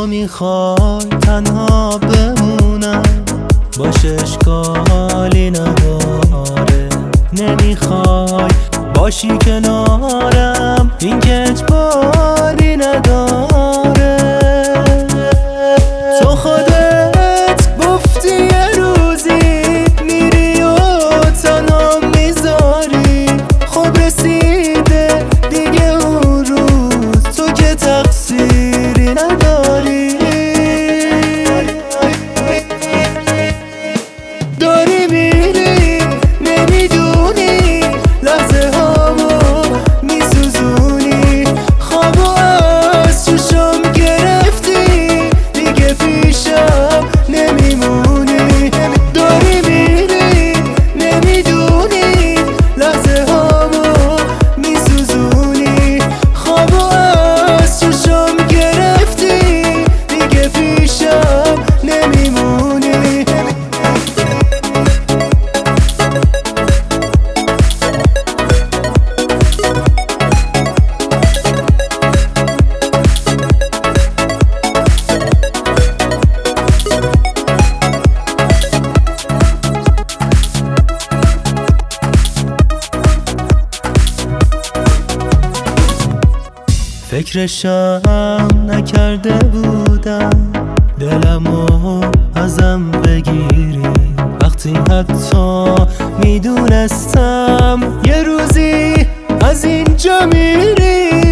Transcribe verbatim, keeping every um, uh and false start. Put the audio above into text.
میخوای تنها بمونم، باشه اشکالی نداره. نمیخوای باشی کنارم، این که اجباری نداره. تو خودت گفتی یه روزی میری و تنها میذاری، خب رسیده دیگه اون روز، تو که تقصیری نداری. داری میری نمیدونی لحظه هامو میسوزونی، خوابو از چشم گرفتی دیگه پیشم نمیمونی. داری میری نمیدونی لحظه هامو میسوزونی، خوابو از چشم گرفتی دیگه پیشم نمیمونی. فکرشم نکرده بودم دلمو ازم بگیری، وقتی حتی میدونستم یه روزی از اینجا میری.